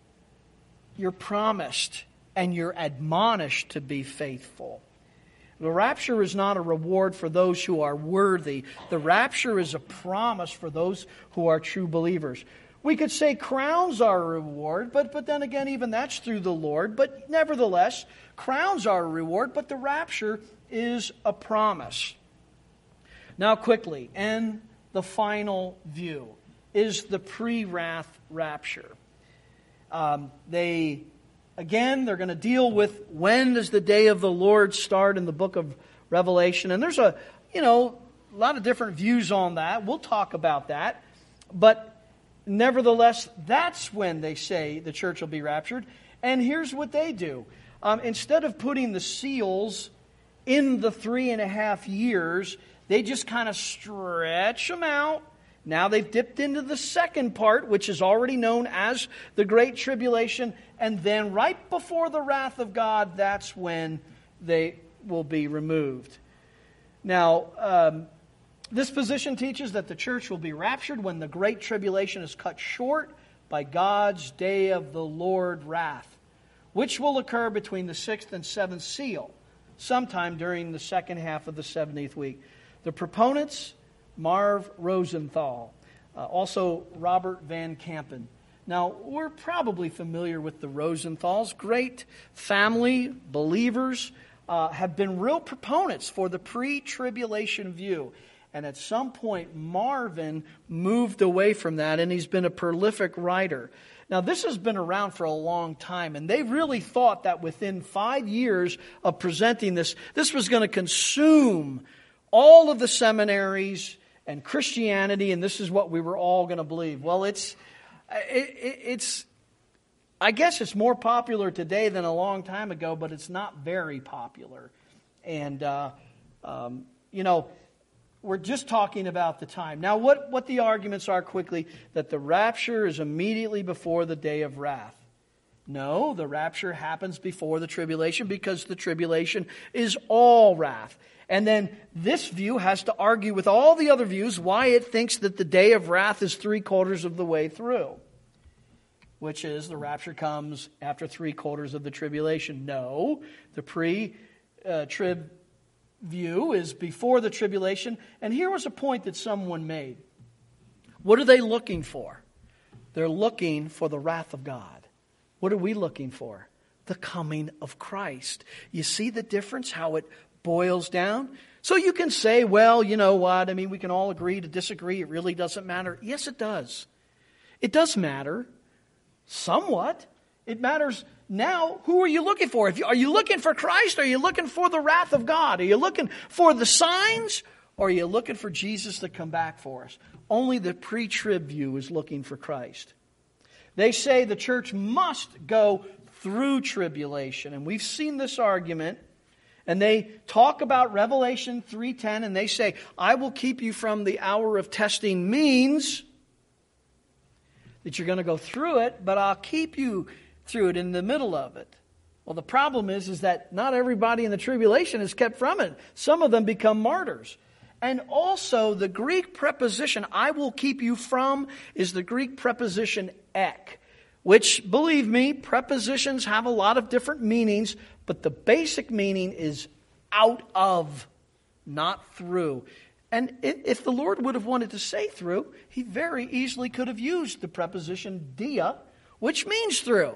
you're promised and you're admonished to be faithful. The rapture is not a reward for those who are worthy. The rapture is a promise for those who are true believers. We could say crowns are a reward, but, but then again, even that's through the Lord. But nevertheless, crowns are a reward, but the rapture is a promise. Now quickly, and the final view is the pre-wrath rapture. Um, they, again, they're going to deal with when does the day of the Lord start in the book of Revelation. And there's a, you know, a lot of different views on that. We'll talk about that. But nevertheless, that's when they say the church will be raptured. And here's what they do. Um, instead of putting the seals in the three and a half years, they just kind of stretch them out. Now they've dipped into the second part, which is already known as the Great Tribulation. And then right before the wrath of God, that's when they will be removed. Now, um, this position teaches that the church will be raptured when the Great Tribulation is cut short by God's day of the Lord wrath, which will occur between the sixth and seventh seal, sometime during the second half of the seventieth week. The proponents, Marv Rosenthal, uh, also Robert Van Kampen. Now, we're probably familiar with the Rosenthals. Great family, believers, uh, have been real proponents for the pre-tribulation view. And at some point, Marvin moved away from that, and he's been a prolific writer. Now, this has been around for a long time, and they really thought that within five years of presenting this, this was going to consume all of the seminaries and Christianity, and this is what we were all going to believe. Well, it's, it, it's, I guess it's more popular today than a long time ago, but it's not very popular. And, uh, um, you know, we're just talking about the time. Now, what, what the arguments are quickly, that the rapture is immediately before the day of wrath. No, the rapture happens before the tribulation because the tribulation is all wrath. And then this view has to argue with all the other views why it thinks that the day of wrath is three quarters of the way through, which is the rapture comes after three quarters of the tribulation. No, the pre-trib view is before the tribulation. And here was a point that someone made. What are they looking for? They're looking for the wrath of God. What are we looking for? The coming of Christ. You see the difference, how it boils down? So you can say, well, you know what? I mean, we can all agree to disagree. It really doesn't matter. Yes, it does. It does matter. Somewhat. It matters now. Who are you looking for? If you, are you looking for Christ? Are you looking for the wrath of God? Are you looking for the signs? Or are you looking for Jesus to come back for us? Only the pre-trib view is looking for Christ. They say the church must go through tribulation. And we've seen this argument. And they talk about Revelation three ten, and they say, I will keep you from the hour of testing, means that you're going to go through it, but I'll keep you through it in the middle of it. Well, the problem is, is that not everybody in the tribulation is kept from it. Some of them become martyrs. And also, the Greek preposition, I will keep you from, is the Greek preposition ek, which, believe me, prepositions have a lot of different meanings, but the basic meaning is out of, not through. And if the Lord would have wanted to say through, He very easily could have used the preposition dia, which means through.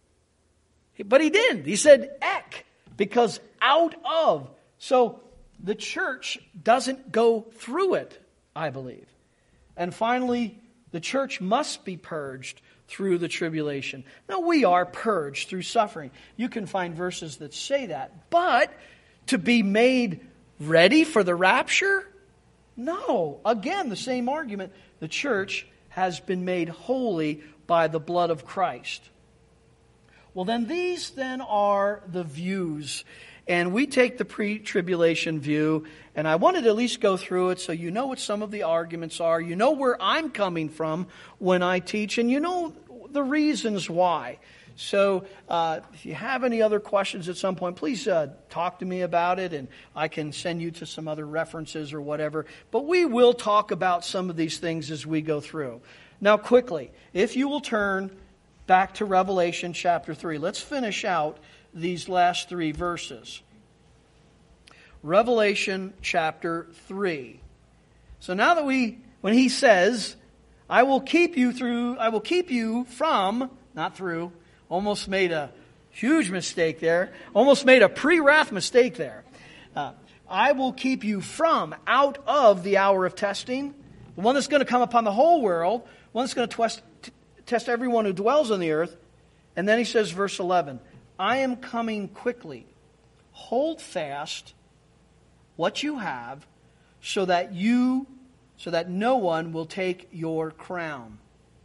But He didn't. He said ek, because out of. So the church doesn't go through it, I believe. And finally, The church must be purged through the tribulation. Now, we are purged through suffering. You can find verses that say that. But to be made ready for the rapture? No. Again, the same argument. The church has been made holy by the blood of Christ. Well, then these then are the views. And we take the pre-tribulation view, and I wanted to at least go through it so you know what some of the arguments are. You know where I'm coming from when I teach, and you know the reasons why. So uh, if you have any other questions at some point, please uh, talk to me about it, and I can send you to some other references or whatever. But we will talk about some of these things as we go through. Now, quickly, if you will turn back to Revelation chapter three, let's finish out these last three verses. Revelation chapter three. So now that we, when he says, I will keep you through, I will keep you from, not through, almost made a huge mistake there, almost made a pre-wrath mistake there. Uh, I will keep you from, out of the hour of testing, the one that's going to come upon the whole world, one that's going to test, test everyone who dwells on the earth. And then he says, verse eleven, I am coming quickly. Hold fast what you have, so that you, so that no one will take your crown.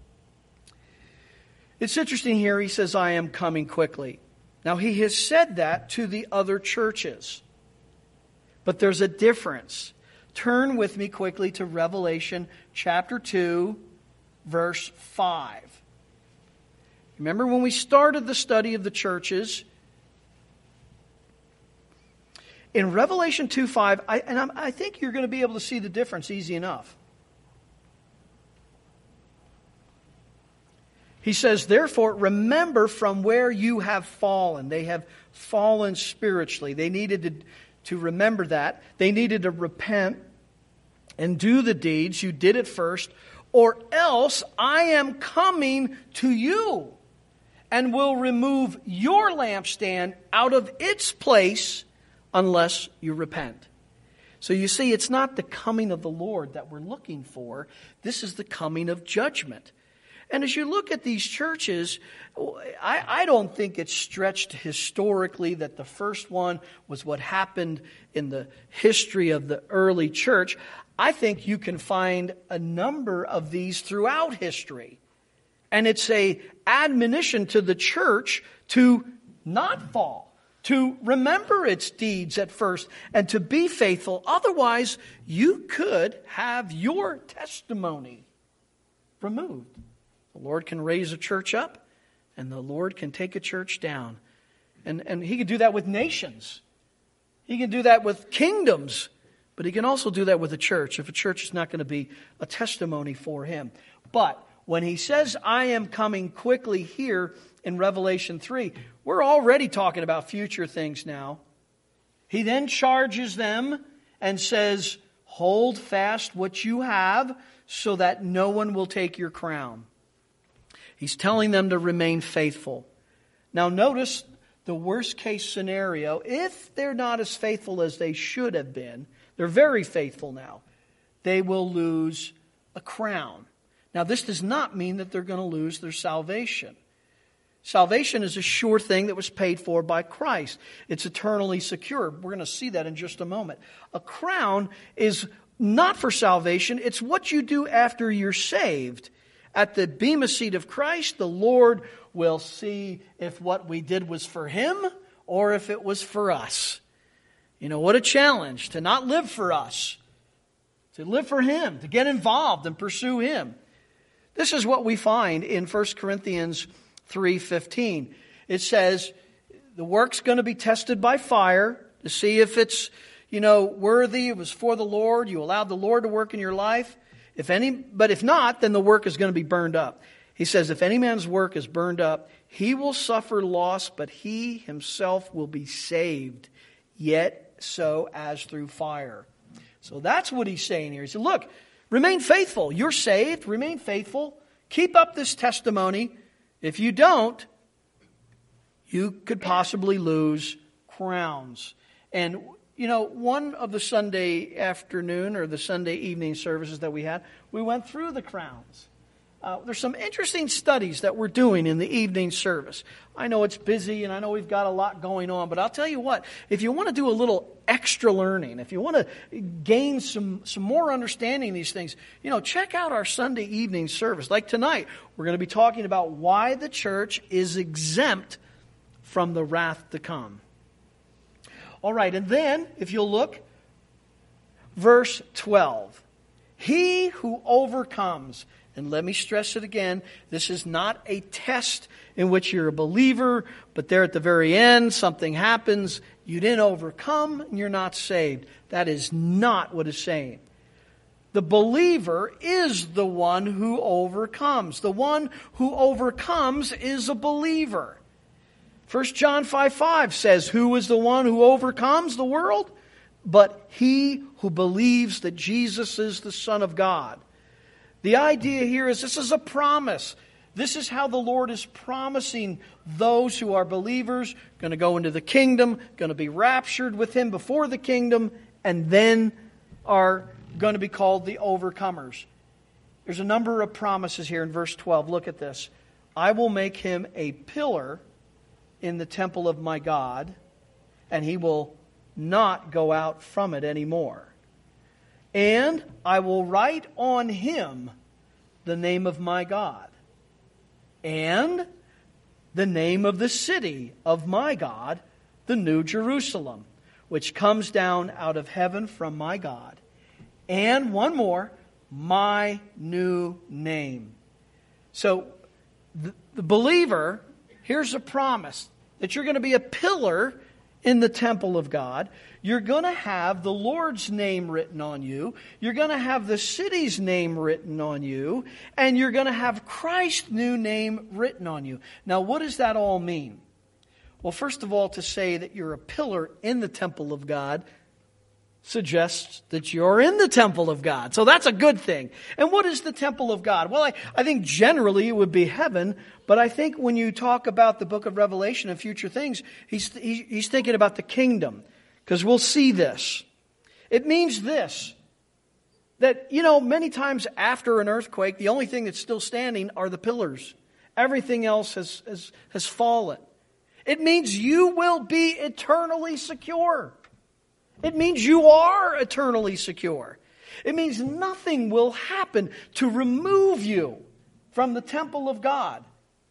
It's interesting here, he says, I am coming quickly. Now, he has said that to the other churches. But there's a difference. Turn with me quickly to Revelation chapter two, verse five. Remember when we started the study of the churches? In Revelation two five, I, and I'm, I think you're going to be able to see the difference easy enough. He says, therefore, remember from where you have fallen. They have fallen spiritually. They needed to, to remember that. They needed to repent and do the deeds. You did it first. Or else I am coming to you and will remove your lampstand out of its place unless you repent. So you see, it's not the coming of the Lord that we're looking for. This is the coming of judgment. And as you look at these churches, I, I don't think it's stretched historically that the first one was what happened in the history of the early church. I think you can find a number of these throughout history. And it's a admonition to the church to not fall, to remember its deeds at first, and to be faithful. Otherwise, you could have your testimony removed. The Lord can raise a church up, and the Lord can take a church down. And, and He can do that with nations. He can do that with kingdoms. But He can also do that with a church, if a church is not going to be a testimony for Him. But when He says, I am coming quickly here in Revelation three, we're already talking about future things now. He then charges them and says, hold fast what you have so that no one will take your crown. He's telling them to remain faithful. Now notice the worst case scenario. If they're not as faithful as they should have been, they're very faithful now, they will lose a crown. Now this does not mean that they're going to lose their salvation. Salvation is a sure thing that was paid for by Christ. It's eternally secure. We're going to see that in just a moment. A crown is not for salvation. It's what you do after you're saved. At the bema seat of Christ, the Lord will see if what we did was for Him or if it was for us. You know, what a challenge to not live for us, to live for Him, to get involved and pursue Him. This is what we find in First Corinthians three fifteen. It says, the work's going to be tested by fire to see if it's, you know, worthy, it was for the Lord, you allowed the Lord to work in your life. If any, but if not, then the work is going to be burned up. He says, if any man's work is burned up, he will suffer loss, but he himself will be saved, yet so as through fire. So that's what he's saying here. He said, look, remain faithful. You're saved. Remain faithful. Keep up this testimony. If you don't, you could possibly lose crowns. And you know, one of the Sunday afternoon or the Sunday evening services that we had, we went through the crowns. Uh, there's some interesting studies that we're doing in the evening service. I know it's busy and I know we've got a lot going on, but I'll tell you what, if you want to do a little extra learning, if you want to gain some, some more understanding of these things, you know, check out our Sunday evening service. Like tonight, we're going to be talking about why the church is exempt from the wrath to come. All right, and then, if you'll look, verse twelve. He who overcomes. And let me stress it again, this is not a test in which you're a believer, but there at the very end, something happens, you didn't overcome, and you're not saved. That is not what it's saying. The believer is the one who overcomes. The one who overcomes is a believer. First John five five says, who is the one who overcomes the world? But he who believes that Jesus is the Son of God. The idea here is this is a promise. This is how the Lord is promising those who are believers, going to go into the kingdom, going to be raptured with Him before the kingdom, and then are going to be called the overcomers. There's a number of promises here in verse twelve. Look at this. I will make him a pillar in the temple of my God, and he will not go out from it anymore. And I will write on him the name of my God, and the name of the city of my God, the New Jerusalem, which comes down out of heaven from my God. And one more, my new name. So the, the believer, here's a promise that you're going to be a pillar in the temple of God. You're going to have the Lord's name written on you. You're going to have the city's name written on you. And you're going to have Christ's new name written on you. Now, what does that all mean? Well, first of all, to say that you're a pillar in the temple of God suggests that you're in the temple of God. So that's a good thing. And what is the temple of God? Well, I, I think generally it would be heaven. But I think when you talk about the book of Revelation and future things, he's, he, he's thinking about the kingdom. Because we'll see this. It means this. That, you know, many times after an earthquake, the only thing that's still standing are the pillars. Everything else has, has, has fallen. It means you will be eternally secure. It means you are eternally secure. It means nothing will happen to remove you from the temple of God.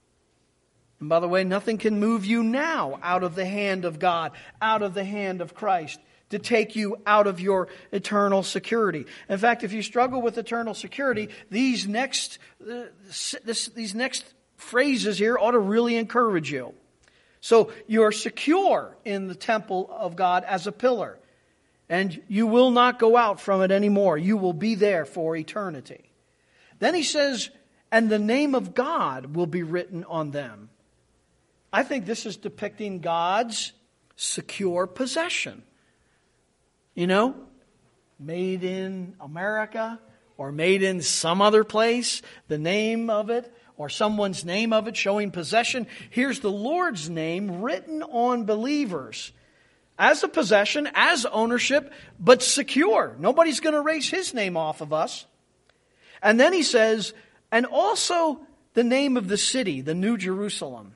And by the way, nothing can move you now out of the hand of God, out of the hand of Christ, to take you out of your eternal security. In fact, if you struggle with eternal security, these next uh, this, these next phrases here ought to really encourage you. So you're secure in the temple of God as a pillar, and you will not go out from it anymore. You will be there for eternity. Then he says, and the name of God will be written on them. I think this is depicting God's secure possession. You know, made in America or made in some other place, the name of it or someone's name of it showing possession. Here's the Lord's name written on believers as a possession, as ownership, but secure. Nobody's going to erase His name off of us. And then he says, and also the name of the city, the New Jerusalem.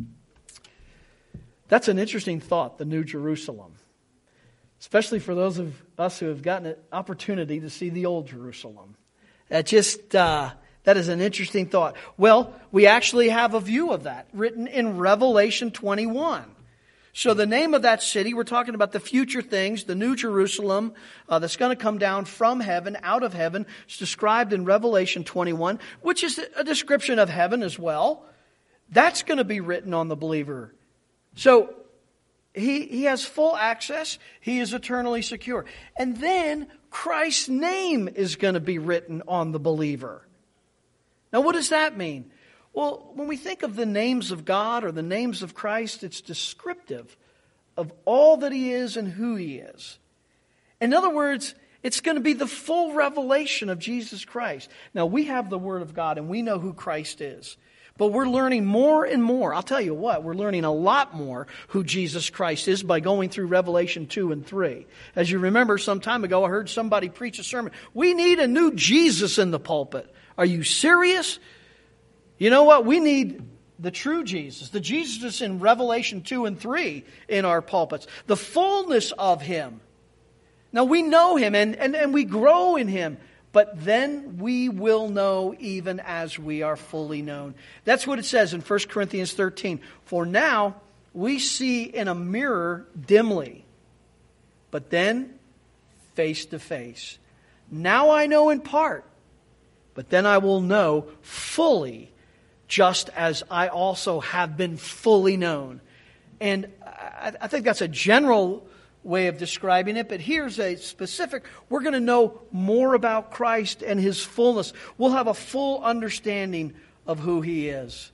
That's an interesting thought, the New Jerusalem. Especially for those of us who have gotten an opportunity to see the Old Jerusalem. That just, uh, that is an interesting thought. Well, we actually have a view of that written in Revelation twenty-one. So the name of that city, we're talking about the future things, the New Jerusalem uh, that's going to come down from heaven, out of heaven. It's described in Revelation twenty-one, which is a description of heaven as well. That's going to be written on the believer. So he, he has full access. He is eternally secure. And then Christ's name is going to be written on the believer. Now, what does that mean? Well, when we think of the names of God or the names of Christ, it's descriptive of all that He is and who He is. In other words, it's going to be the full revelation of Jesus Christ. Now, we have the Word of God and we know who Christ is. But we're learning more and more. I'll tell you what, we're learning a lot more who Jesus Christ is by going through Revelation two and three. As you remember, some time ago, I heard somebody preach a sermon. We need a new Jesus in the pulpit. Are you serious? You know what? We need the true Jesus, the Jesus in Revelation two and three in our pulpits, the fullness of Him. Now we know Him and, and, and we grow in Him, but then we will know even as we are fully known. That's what it says in First Corinthians thirteen. For now we see in a mirror dimly, but then face to face. Now I know in part, but then I will know fully, just as I also have been fully known. And I, I think that's a general way of describing it, but here's a specific. We're going to know more about Christ and His fullness. We'll have a full understanding of who He is.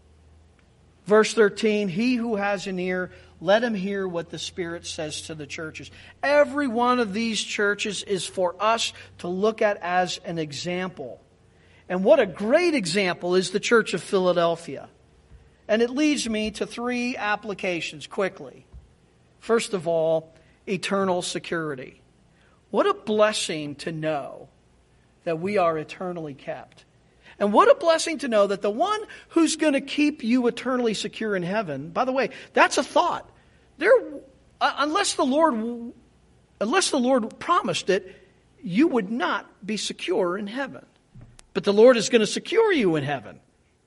Verse thirteen, he who has an ear, let him hear what the Spirit says to the churches. Every one of these churches is for us to look at as an example. And what a great example is the Church of Philadelphia. And it leads me to three applications quickly. First of all, eternal security. What a blessing to know that we are eternally kept. And what a blessing to know that the one who's going to keep you eternally secure in heaven, by the way, that's a thought. There, unless the Lord, unless the Lord promised it, you would not be secure in heaven. But the Lord is going to secure you in heaven.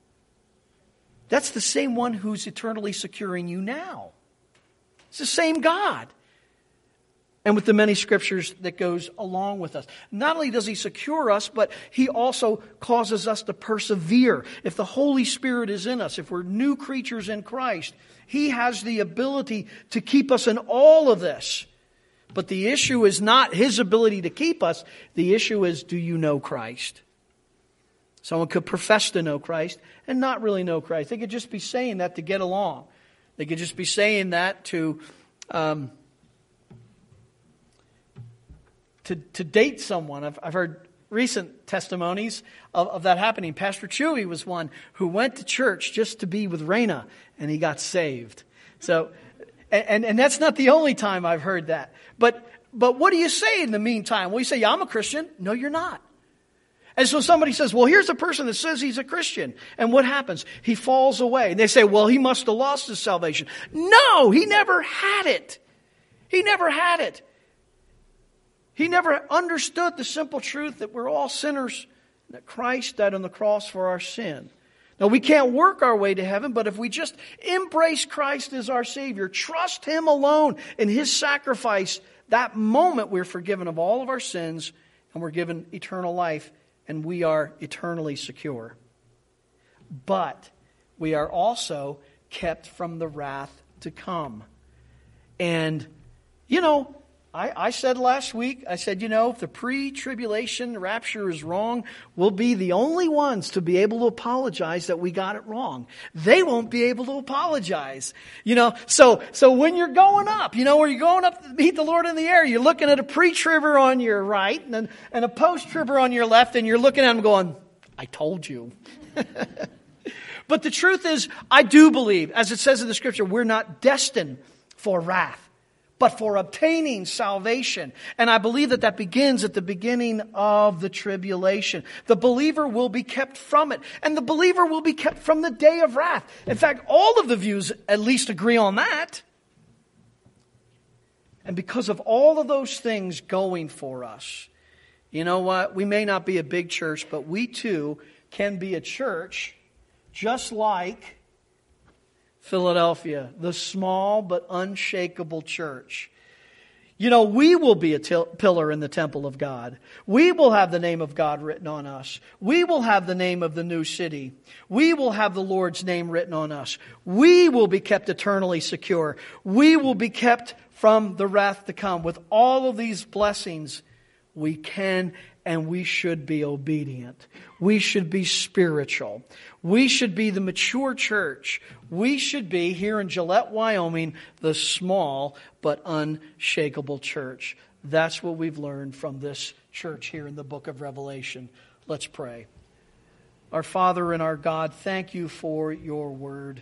That's the same one who's eternally securing you now. It's the same God. And with the many scriptures that goes along with us. Not only does He secure us, but He also causes us to persevere. If the Holy Spirit is in us, if we're new creatures in Christ, He has the ability to keep us in all of this. But the issue is not His ability to keep us. The issue is, do you know Christ? Someone could profess to know Christ and not really know Christ. They could just be saying that to get along. They could just be saying that to um, to, to date someone. I've, I've heard recent testimonies of, of that happening. Pastor Chewy was one who went to church just to be with Raina, and he got saved. So, and, and that's not the only time I've heard that. But but what do you say in the meantime? Well, you say, yeah, I'm a Christian. No, you're not. And so somebody says, well, here's a person that says he's a Christian. And what happens? He falls away. And they say, well, he must have lost his salvation. No, he never had it. He never had it. He never understood the simple truth that we're all sinners, that Christ died on the cross for our sin. Now, we can't work our way to heaven, but if we just embrace Christ as our Savior, trust Him alone in His sacrifice, that moment we're forgiven of all of our sins and we're given eternal life. And we are eternally secure. But we are also kept from the wrath to come. And, you know, I, I said last week, I said, you know, if the pre-tribulation rapture is wrong, we'll be the only ones to be able to apologize that we got it wrong. They won't be able to apologize. You know, so so when you're going up, you know, when you're going up to meet the Lord in the air, you're looking at a pre-tribber on your right and, and a post-tribber on your left, and you're looking at them going, I told you. But the truth is, I do believe, as it says in the Scripture, we're not destined for wrath, but for obtaining salvation. And I believe that that begins at the beginning of the tribulation. The believer will be kept from it. And the believer will be kept from the day of wrath. In fact, all of the views at least agree on that. And because of all of those things going for us, you know what? We may not be a big church, but we too can be a church just like Philadelphia, the small but unshakable church. You know, we will be a til- pillar in the temple of God. We will have the name of God written on us. We will have the name of the new city. We will have the Lord's name written on us. We will be kept eternally secure. We will be kept from the wrath to come. With all of these blessings, we can and we should be obedient. We should be spiritual. We should be the mature church. We should be, here in Gillette, Wyoming, the small but unshakable church. That's what we've learned from this church here in the book of Revelation. Let's pray. Our Father and our God, thank you for your word.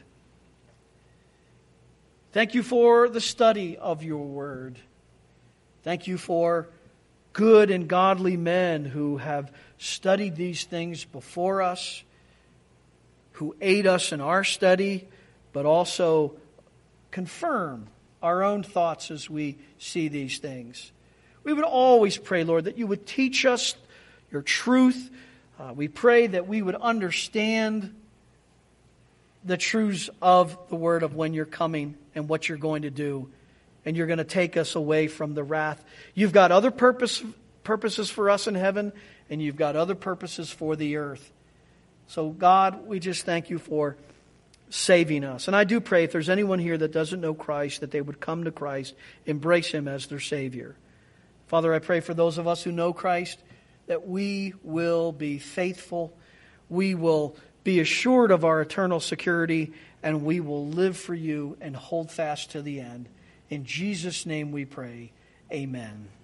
Thank you for the study of your word. Thank you for good and godly men who have studied these things before us. who aid us in our study, but also confirm our own thoughts as we see these things. We would always pray, Lord, that you would teach us your truth. Uh, we pray that we would understand the truths of the word of when you're coming and what you're going to do. And you're going to take us away from the wrath. You've got other purpose, purposes for us in heaven, and you've got other purposes for the earth. So God, we just thank you for saving us. And I do pray if there's anyone here that doesn't know Christ, that they would come to Christ, embrace Him as their Savior. Father, I pray for those of us who know Christ, that we will be faithful, we will be assured of our eternal security, and we will live for you and hold fast to the end. In Jesus' name we pray. Amen.